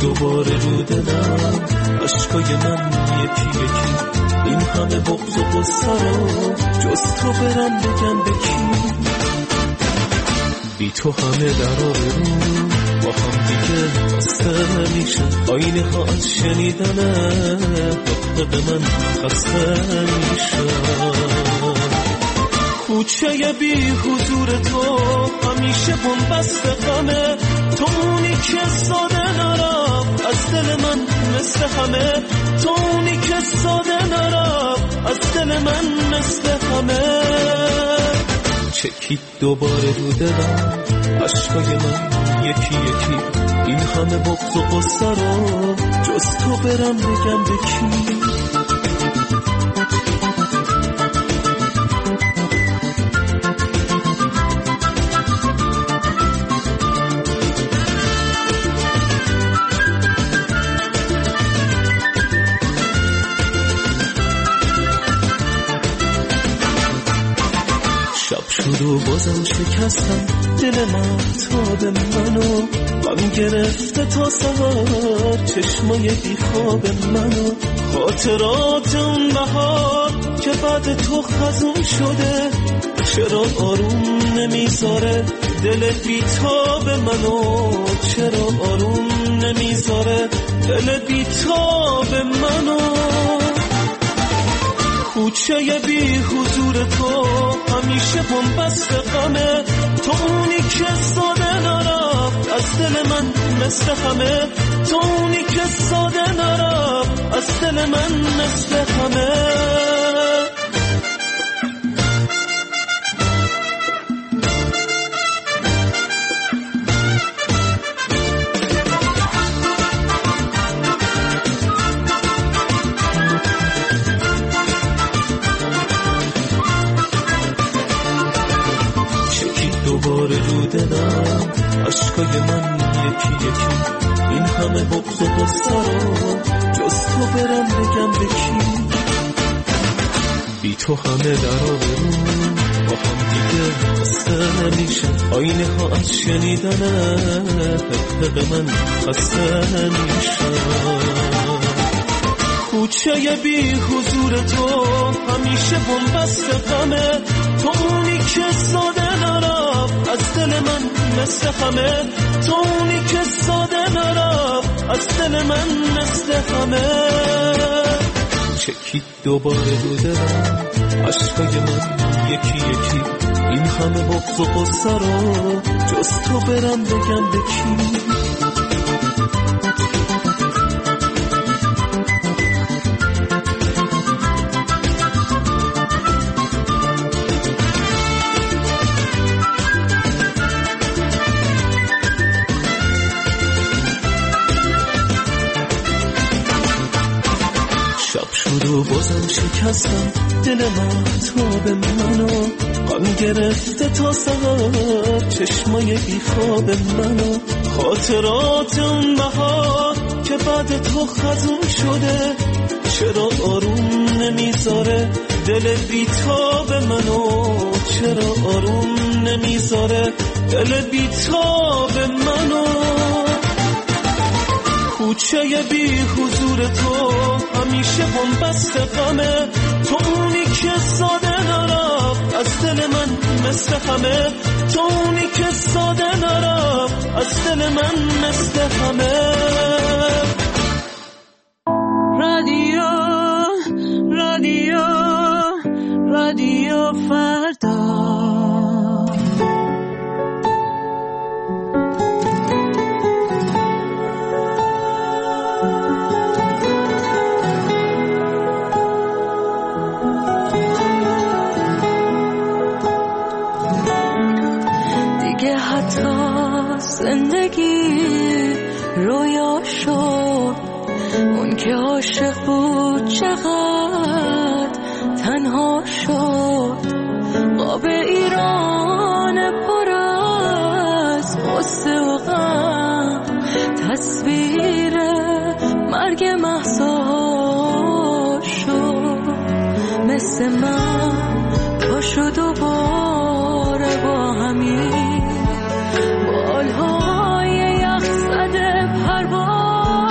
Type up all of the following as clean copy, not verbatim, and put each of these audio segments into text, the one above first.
دوباره رو دلم عشقای من یکی یکی، این همه بغض و غصه رو جز تو برم بگم به کی؟ بی تو همه در آبرو با هم دیگه خسته میشه، آینه ها از شنیدن حق من خسته میشه. کوچه بی حضور تو همیشه بنبست غمه، تو اونی که ساده نرفت از دل من مثل همه، تو اونی که ساده نرفت از دل من مثل همه. چکید دوباره رو دلم عشقای من یکی یکی، این همه بغض و غصه رو جز تو برم بگم به کی؟ و بازم شکستم دل مهتاب منو، غم گرفته تا سهر چشمای بیخواب منو. خاطرات اون بهار که بعد تو خزون شده، چرا آروم نمیذاره دل بیتاب منو؟ چرا آروم نمیذاره دل بیتاب منو؟ کوچه بی حضور تو همیشه بنبست غمه، تو اونی که ساده نرفت از دل من مثل همه، تو اونی که ساده نرفت از دل من مثل همه. دوباره رو دلم عشقای من یکی یکی، این همه بغض و غصه رو جز تو برم بگم به کی؟ بی تو همه در آبرو با هم دیگه خسته نمیشه، آینه ها از شنیدن حق من خسته نمیشه. کوچه بی حضور تو همیشه بنبست غمه، تو اونی که ساده نرفت از دل من مثل همه، تو اونی که ساده نرفت از دل من مثل همه. چکید دوباره رو دلم عشقای من یکی یکی، این همه بغض و غصه رو جز تو برم بگم به کی؟ و بازم شکستم دل مهتاب منو، غم گرفته تا سهر چشمای بیخواب منو. خاطرات اون بهار که بعد تو خزون شده، چرا آروم نمیذاره دل بیتاب منو؟ چرا آروم نمیذاره دل بیتاب منو؟ کوچه بی حضور تو همیشه بنبست غمه، تو اونی که ساده نرفت از دل من مثل همه، تو اونی که ساده نرفت از دل من مثل همه. رادیو رادیو رادیو فردا، زندگی رویا شد، اون که عاشق بود چقدر تنها شد. قاب ایران پر از غصه و غم، تصویر مرگ مهسا شد. مثل من پاشو دوباره با همین بالهای یخ زده پرواز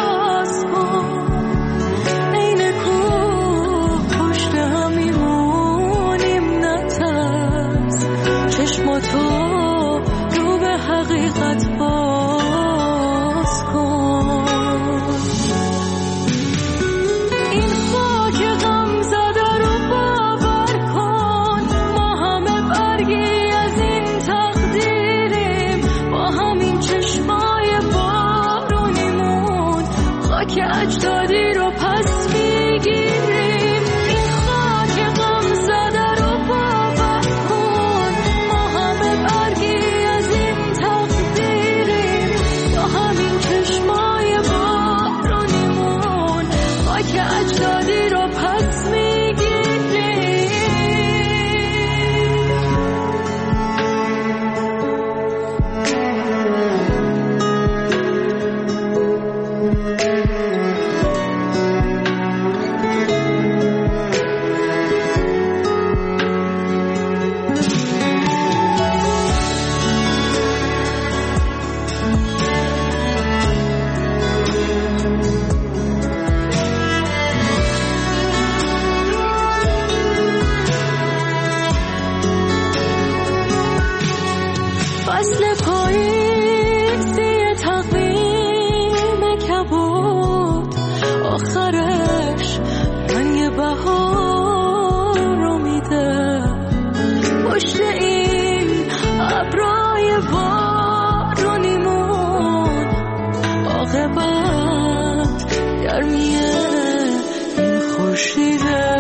خاک اجدادی رو پس میگیریم. این خاک غم زده رو باور کن، ما همه برگی از این تقدیریم. با همین چشمای بارونیمون خاک اجدادی رو پس میگیریم. فصل پاییزی تقویم کبود، آخرش رنگ بهار رو میده. پشت این ابرای بارونیمون عاقبت گرمی این خورشیده.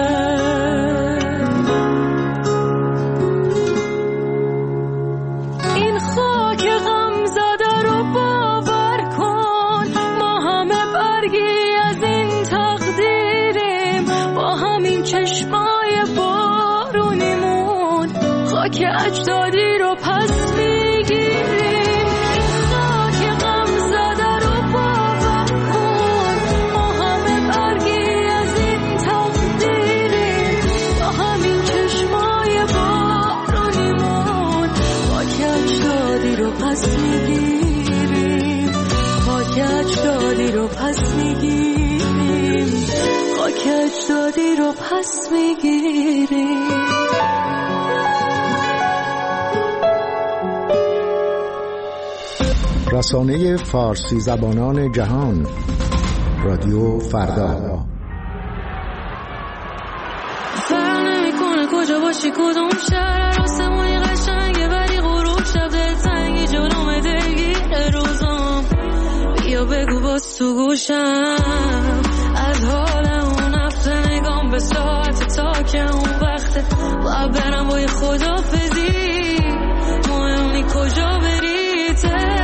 چشمای بارونیمون خاک اجدادی رو پس میگیریم. این خاک غم زده رو باور کن، ما همه برگی از این تقدیریم. با همین چشمای بارونیمون خاک اجدادی رو پس میگیریم. خاک اجدادی رو پس میگیریم. خاک اجدادی رو پس میگیریم. رسانه فارسی زبانان جهان، رادیو فردا. فرق نمیکنه کجا باشی کدوم شهر، آسمونی قشنگه ولی غروب شب دلتنگی جلوم دلگیر روزام. بیا بگو باز تو گوشم از حال اون هفته، نگام به ساعت تا که اون وقته. باید برم با یه خدافزی، مهمونی کجا بری؟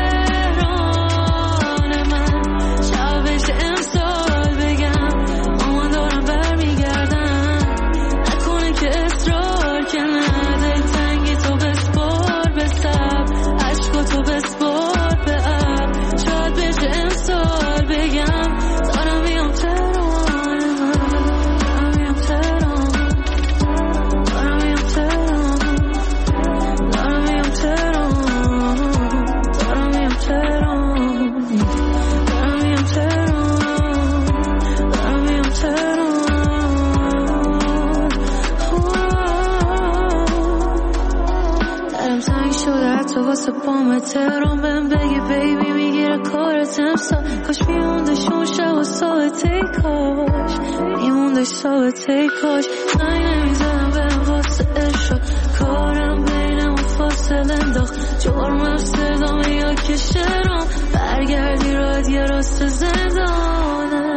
تهران من شبش امسال بگم مامان دارم برمیگردم. نکنه که اصرار که نده، تنگی تو بسپار به سب، عشقا تو بسپار به اب. شاید بشه امسال بگم دارم میام تهران من، دارم میام تهران، دارم میام تهران، دارم میام تهران، دارم میام تهران، دارم میام تهران، دارم میام تهران. دلم تنگ شده حتی واسه پام تهران. بهم بگی بیبی میگیره کارت امسال، کاش میموندش اون شب و ساعته، کاش میموندش ساعته، کاش زنگ نمیزدم برم واسه اشا. کارم بینم و فاصله انداخت، جرمم صدامه یا که شرام. برگردی راد یه راست زندانه.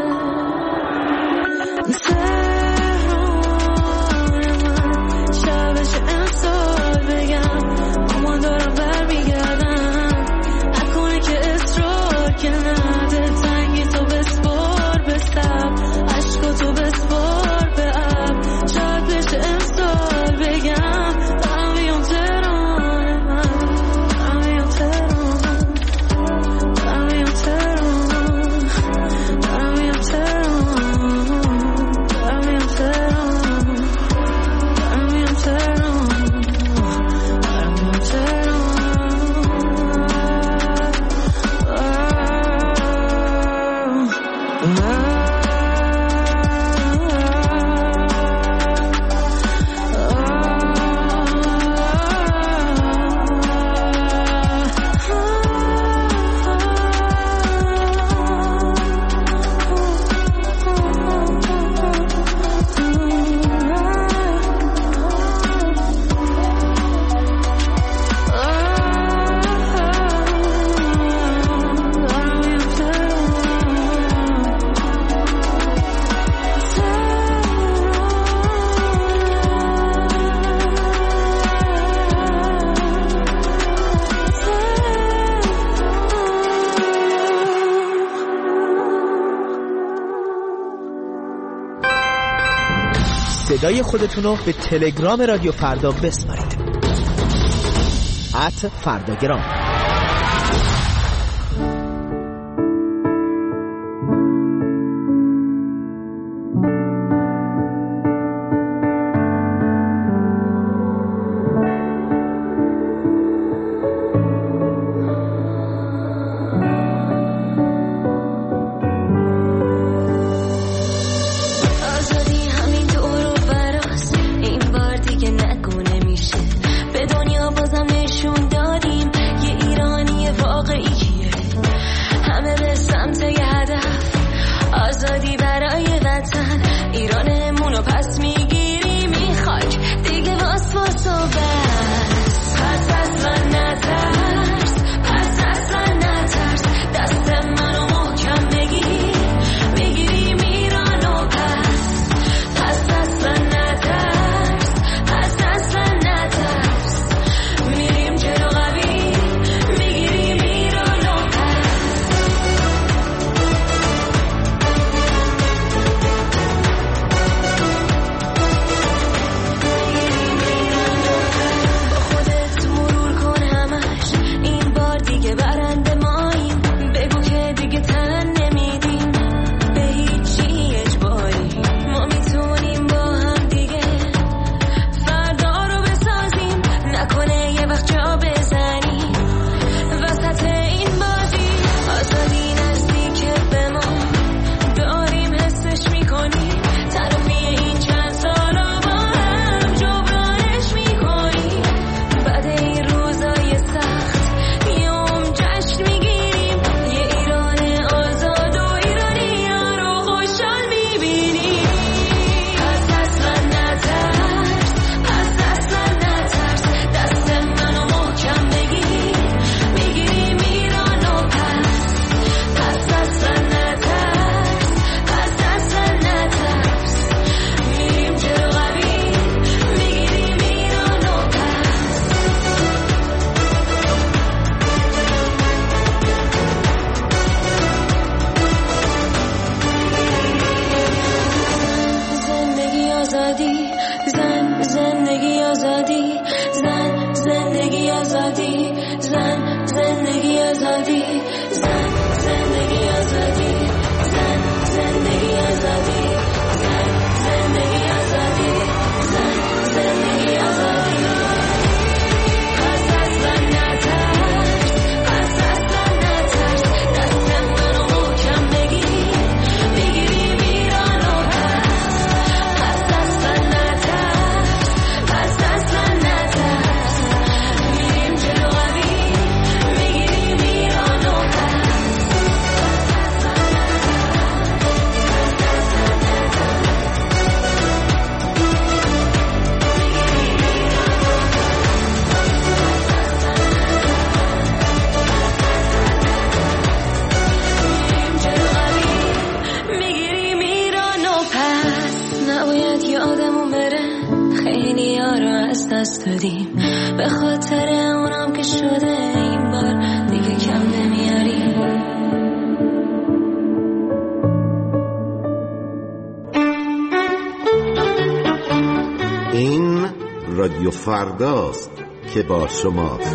تهران من شبش امسال بگم مامان دارم برمیگردم. نکنه که اصرار که نده، تنگی تو بسپار به سب، عشقا تو بسپار به اب. شاید بشه امسال بگم دارم میام تهران من، دارم میام تهران، دارم میام تهران، دارم میام تهران، دارم میام تهران، دارم میام تهران، دارم میام تهران. صدای خودتون رو به تلگرام رادیو فردا بسپارید. @فرداگرام. به خاطر اونم که شده این بار دیگه کم نمیاری. این رادیو فرداست که با شماست.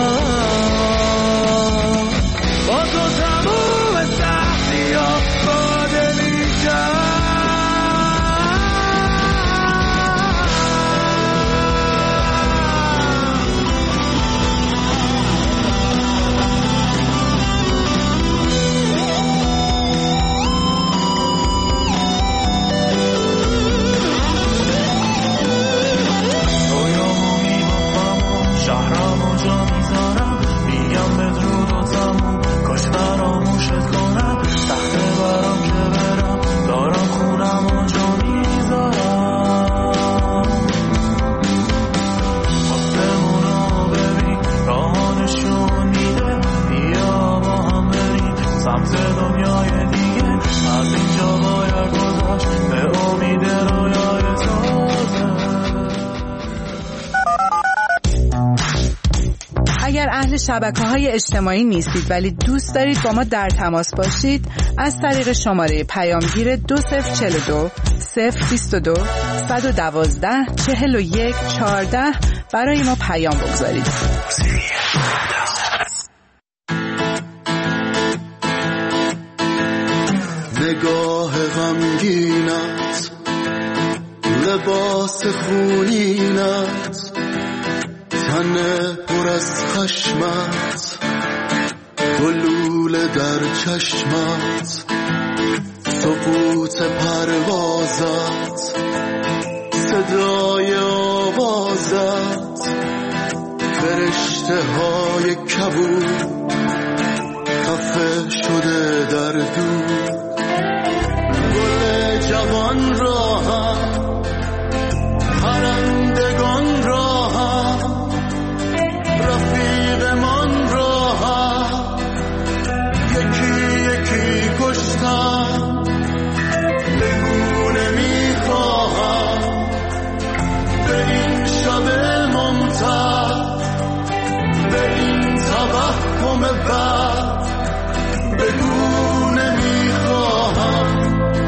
اگر اهل شبکه‌های اجتماعی نیستید ولی دوست دارید با ما در تماس باشید، از طریق شماره پیامگیر 2042 022 112 41 14 برای ما پیام بگذارید. نگاه غمگینت، لباس خونینت، تن پر از خشمت، گلوله در چشمت، سقوط پروازت، صدای آوازت، فرشته های کبود خفه شده در دور، گل جوان را هم پرندگان را هم رفیقمان را هم یکی یکی کشتم، بگو نمیخواهم به این شب ممتد، به این توهم بد، بگو نمیخواهم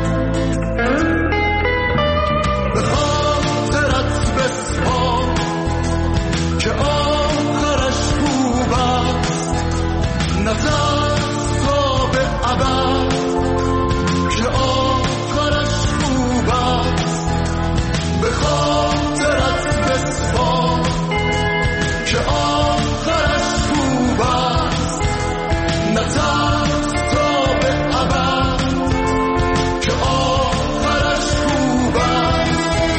به خاطرت بسپار که آخرش خوب است، نظر تا به ابد که آخرش خوب است، به خاطرت بسپار که آخرش خوب است، نظر تا به ابد که آخرش خوب است.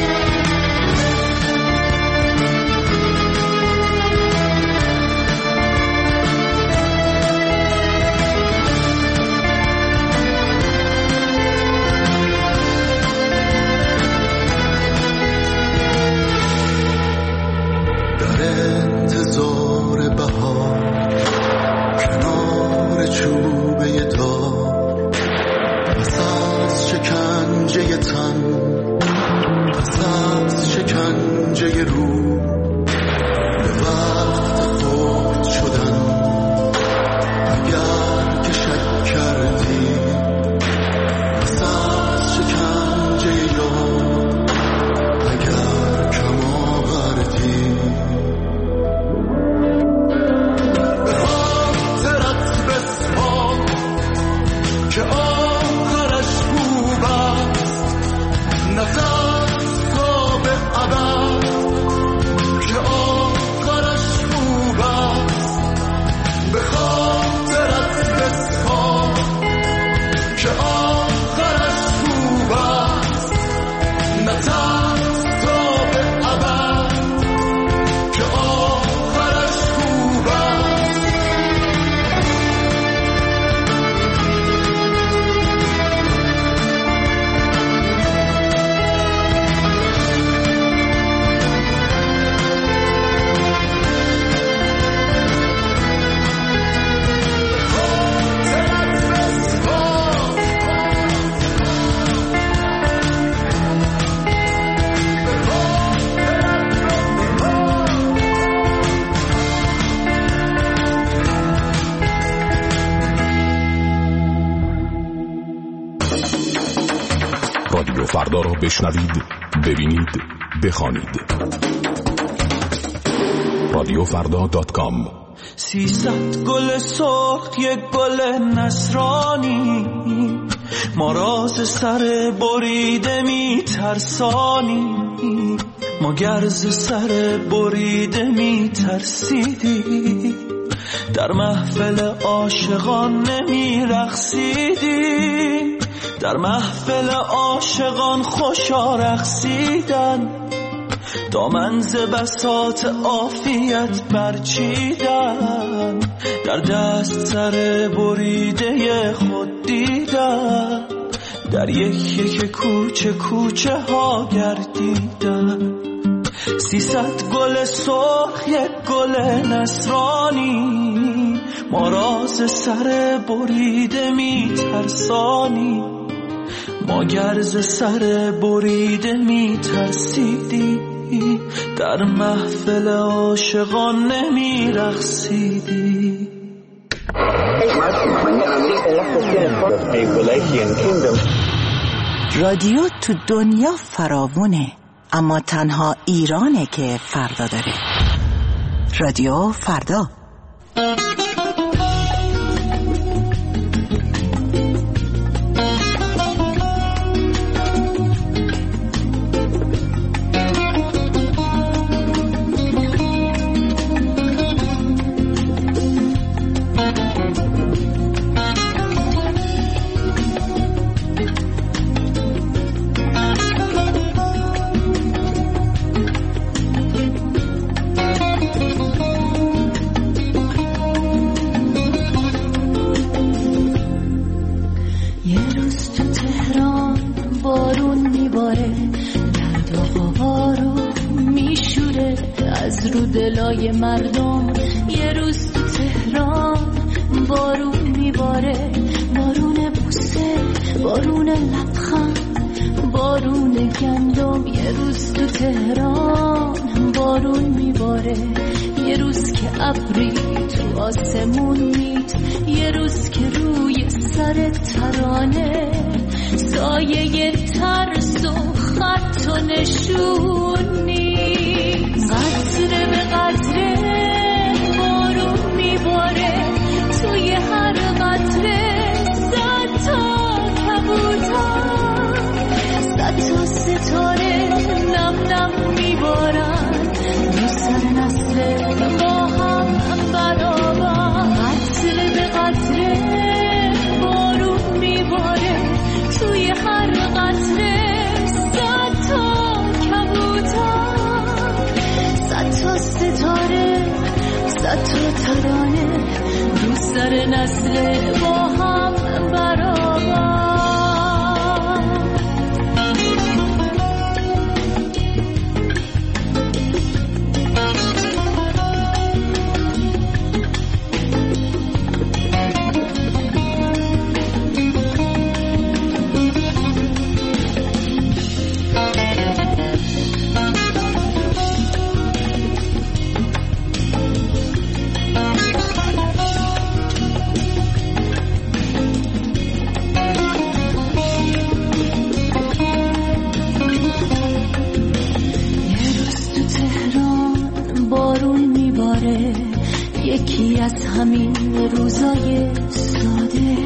در انتظار بهار کنار چوبه دار، پس از شکنجه تن، پس از شکنجه روح، به وقت خود شدن اگر که شک کردی، پس از شکنجه یار اگر کم آوردی، به خاطرت بسپار که آخرش خوب است، نظر تا به ابد که آخرش خوب است، به خاطرت بسپار که آخرش خوب است، نظر تا به ابد که آخرش خوب است. رادیو فردا را بشنوید، ببینید، بخوانید. رادیوفردا.com 300 گل سرخ، یک گل نصرانی، ما راز سر بریده می ترسانی، ما گرز سر بریده می ترسیدی، در محفل عاشقان نمی رقصیدی، در محفل عاشقان خوشا رقصیدن، دامن ز بساط عافیت برچیدن، در دست سر بریده خود دیدن، در یک یک کوچه کوچه ها گردیدن. 300 گل سرخ، یک گل نصرانی، ما راز سر بریده می ترسانی، ما گرز سر بریده می ترسیدی، در محفل عاشقان نمی رقصیدی. رادیو تو دنیا فراوونه، اما تنها ایرانه که فردا داره. رادیو فردا. دلای مردم یه روز تو تهران بارون میباره، بارون بوسه، بارون لبخند، بارون گندم. یه روز تو تهران بارون میباره، یه روز که ابری تو آسمون میاد، یه روز که روی سر ترانه سایه ترس و خط و نشونی. قطره به قطره بارون میباره، توی هر قطره 100 تا کبوتر، 100 تا ستاره نم نم میبارن رو سر نسل با هم برابر. قطره به قطره بارون میباره، توی هر قطره 100 تا کبوتر، 100 تا ستاره، 100 تا ترانه رو سر نسل با هم برابر. یکی از همین روزای ساده،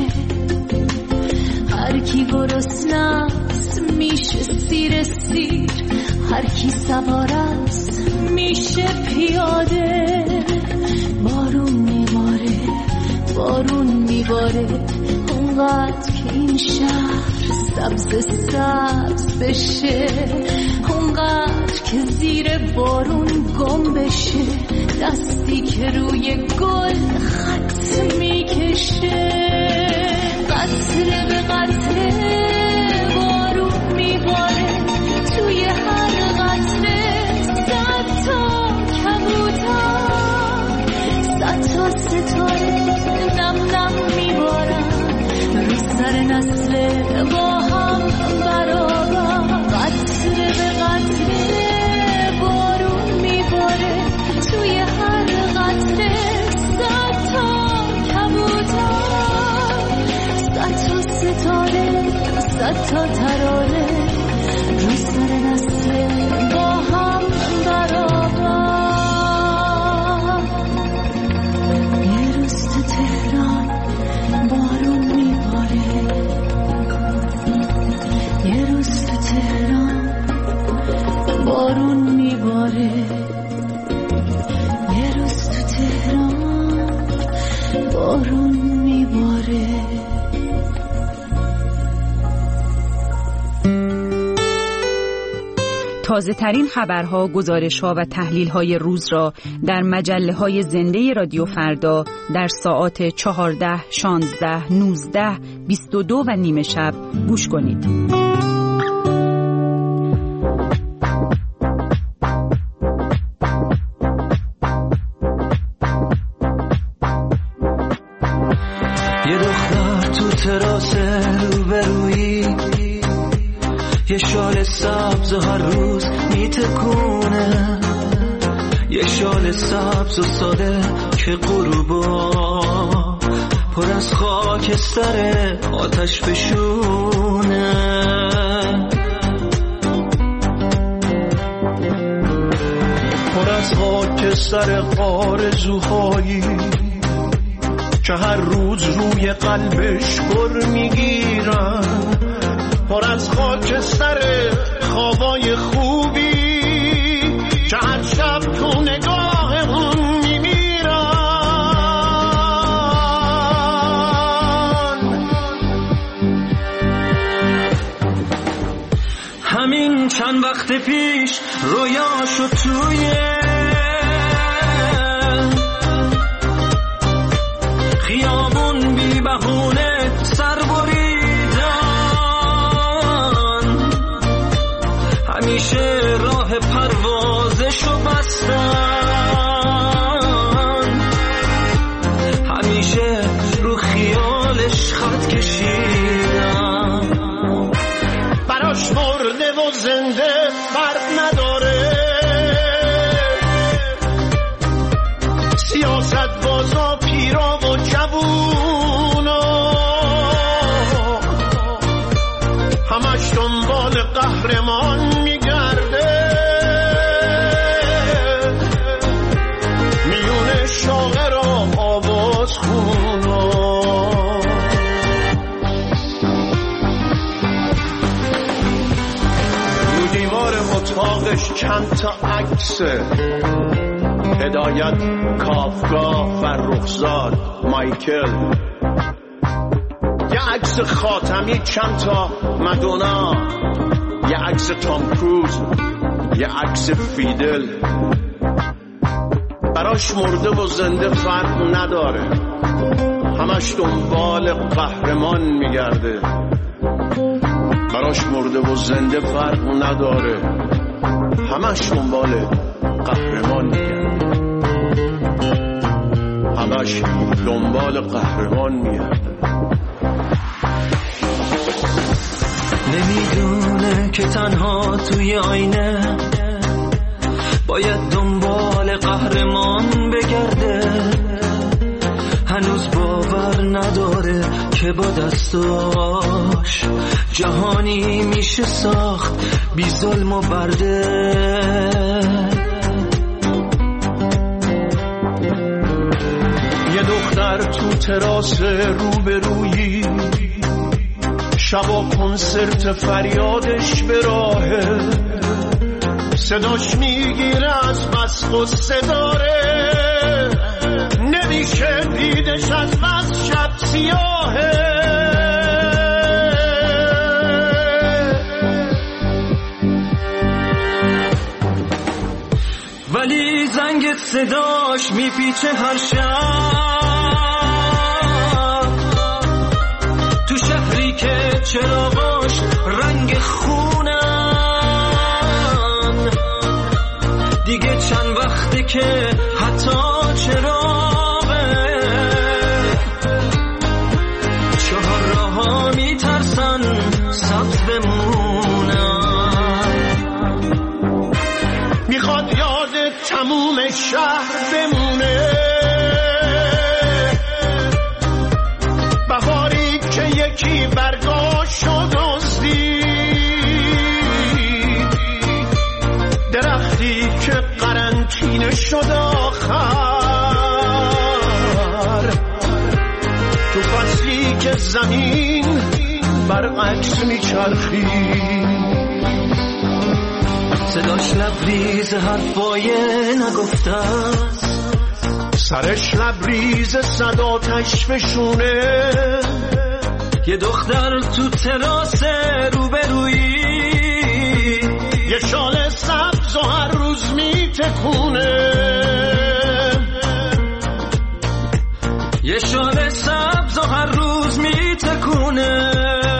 هر کی گرسنه است میشه سیر سیر، هر کی سوار است میشه پیاده. بارون میباره، بارون میباره، اونقدر که این شهر سبز سبز بشه، اونقدر که زیر بارون گم بشه، دستی که روی گل خط میکشه. قطره به قطره بارون میباره، توی هر قطره 100 تا کبوتر، 100 تا ستاره نم نم میبارن رو سر نسل با هم برابر. قطره به قطره بارون میباره، توی هر قطره 100 تا کبوتر، 100 تا ستاره، 100 تا ترانه رو سر نسل با هم برابر. یه روز تو تهران بارون میباره، یه روز تو تهران بارون میباره، یه روز تو تهران بارون میباره. تازه ترین خبرها، گزارش‌ها و تحلیل‌های روز را در مجله‌های زنده رادیو فردا در ساعات 14، 16، 19، 22 و نیم شب گوش کنید. یه دختر تو تراس روبرویی، یه شال سبز هر روز میتکونه، یه شال سبز و ساده که غروبا پر از خاکستر آتش بشونه. پر از خاکستر آرزوهایی که هر روز روی قلبش پر میگیرن، پر از خاکستر خوابای خوبی که هر شب تو نگاه اون میمیرن. همین چند وقت پیش رویاشو توی خیابون بی بهونه سر بریدن، همیشه راه پروازشو بستن، همیشه رو خیالش خط کشیدن. براش مرده و زنده فرق نداره، سیاست بازا پیرا و جوونا همش دنبال قهرمان میگرده، میونه شاعر و آواز خونا. رو دیوار اتاقش چند تا عکسه، هدایت، کافکا، فرخزاد، مایکل، یه عکس خاتمی، چند تا مادونا، یه عکس تام کروز، یه عکس فیدل. براش مرده و زنده فرق نداره، همش دنبال قهرمان میگرده. براش مرده و زنده فرق نداره، همش دنبال قهرمان میگرده، همش دنبال قهرمان میگرده. نمیدونه که تنها توی آینه باید دنبال قهرمان بگرده، هنوز باور نداره که با دستاش جهانی میشه ساخت بی ظلم و برده. یه دختر تو تراس روبرویی شبا کنسرت فریادش به راهه، صداش میگیره از بس غصه داره، نمیشه دیدش از بس شب سیاهه. ولی زنگ صداش میپیچه هر شب تو شهری که چراغاش رنگ خونن، دیگه چند وقته که حتی چراغه چهار راه‌ها میترسن سبز بمونن. میخواد یاد تموم شهر بمونه، بهاری که یکی برگاشو دزدید، درختی که قرنطینه شد آخر، تو فصلی که زمین برعکس میچرخید، صداش لبریز حرفای نگفته است، سرش لبریز صداتش فشونه. یه دختر تو تراس روبرویی یه شال سبز و هر روز میتکونه، یه شال سبز و هر روز میتکونه،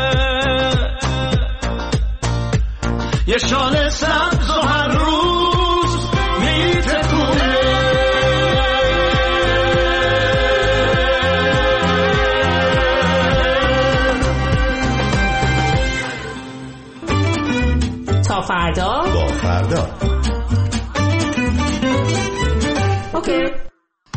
یه شال سبز و هر روز میتکونه. تا فردا با فردا. که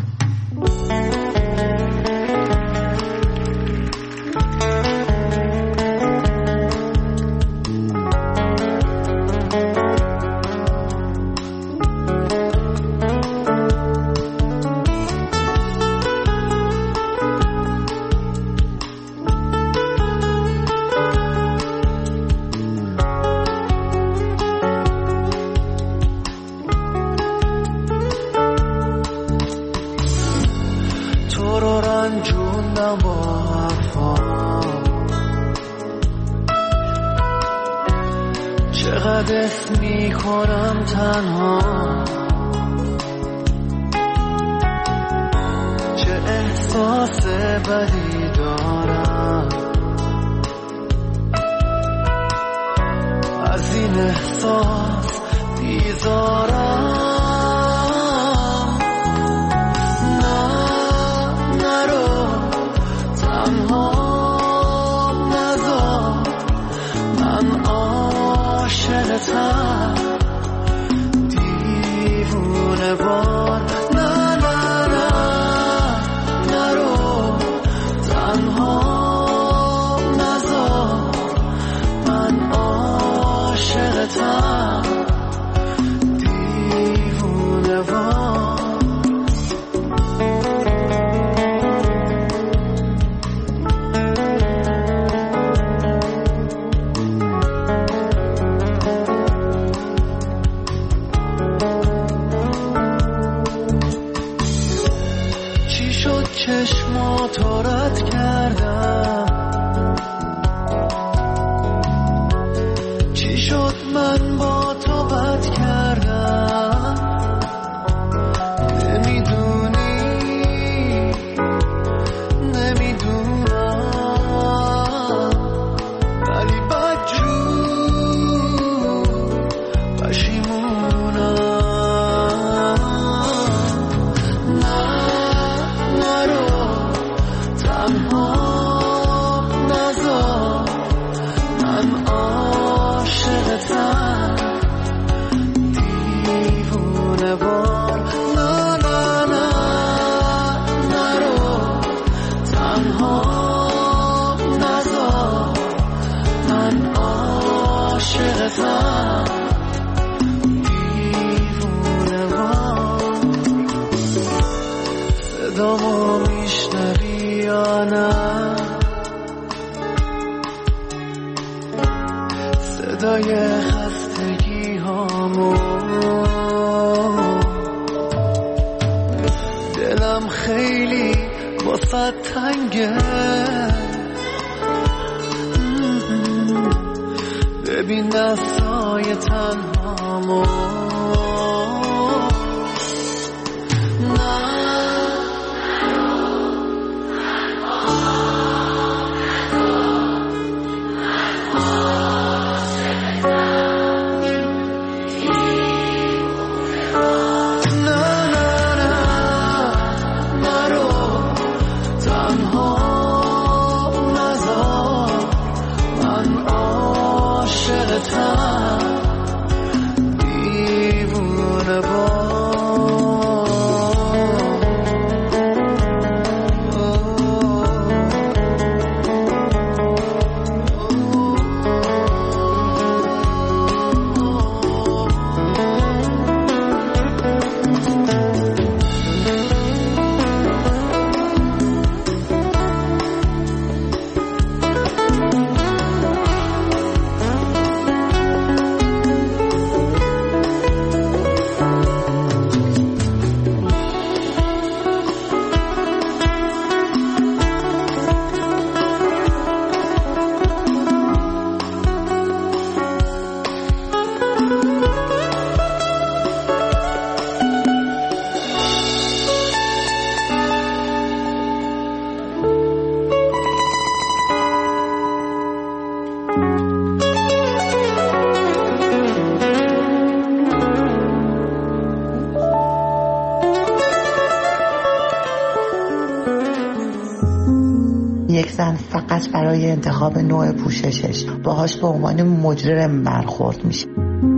یک زن فقط برای انتخاب نوع پوششش باهاش به عنوان مجرم برخورد میشه.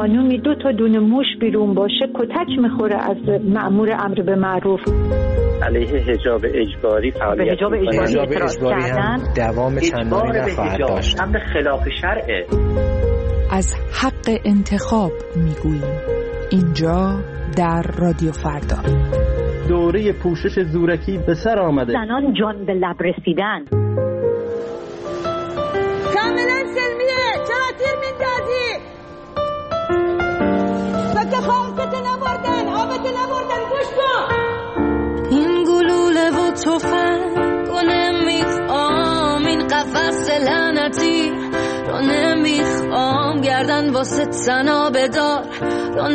خانومی 2 تا دونه موش بیرون باشه کتک میخوره از مأمور امر به معروف. علیه حجاب اجباری فعالیت حجاب اجباری هم دوام چندانی نخواهد داشت. امر خلاف شرعه. از حق انتخاب میگوییم اینجا در رادیو فردا. دوره پوشش زورکی به سر آمده. زنان جان به لب رسیدن. کاملا سلمیه. چرا تیر میندازی؟ بگه خواستت نبردن آبت نبردن گوش کن. این گلوله و تفنگ رو نمیخوام، این قفص لعنتی رو نمیخوام، گردن واسه تنا بدار رو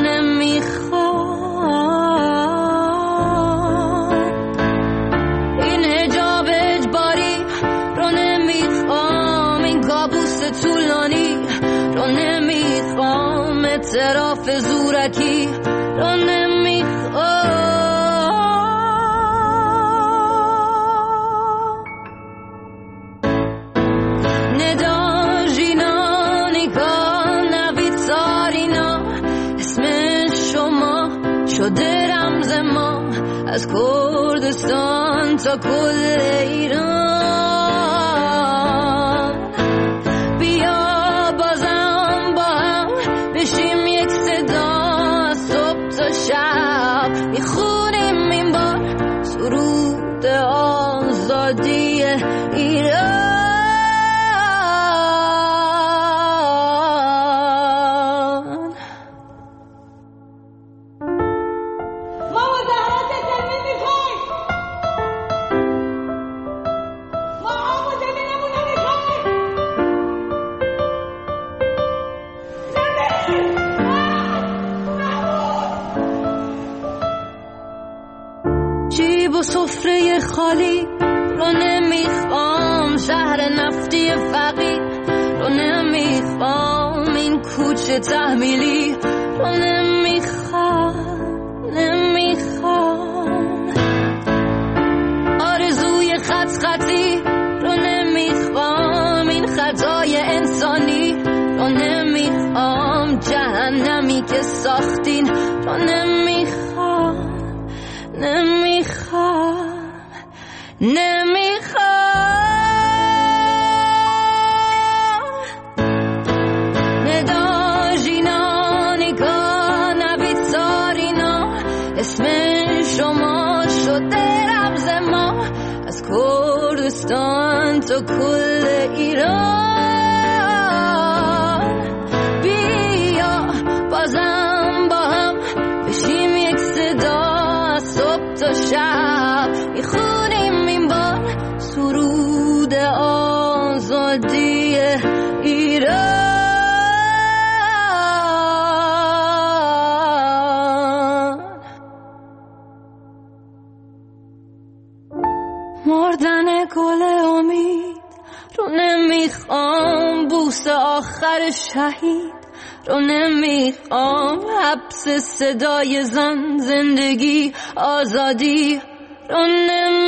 نمیخوام، این حجاب اجباری رو نمیخوام، این کابوس طولانی رو نمیخوام، اعتراف زورکی رو نمیخوام. شده رمز ما از کردستان تا کل ایران. بیا بازم با هم بشیم یک صدا، از صبح تا شب میخونیم این بار سرود آزادی ایران. جیب و سفره خالی رو نمیخوام، شهر نفتی فقیر رو نمیخوام، این کوچه تحمیلی رو نمیخوام، آرزوی خطی رو نمیخوام، این خطای انسانی رو نمیخوام، جهنمی که ساختین رو نمیخوام. ندا جینانی که نبیتارینا، اسم شما شده رمز ما از کردستان تا کل ایران. بیا بازم با هم بشیم یک صدا، از صبح تا شب میخونیم این بار سرود آزادی ایران. مردن گل امید رو نمیخوام، بوس آخر شهید رو نمیخوام، حبس صدای زن، زندگی، آزادی رو نمیخوام.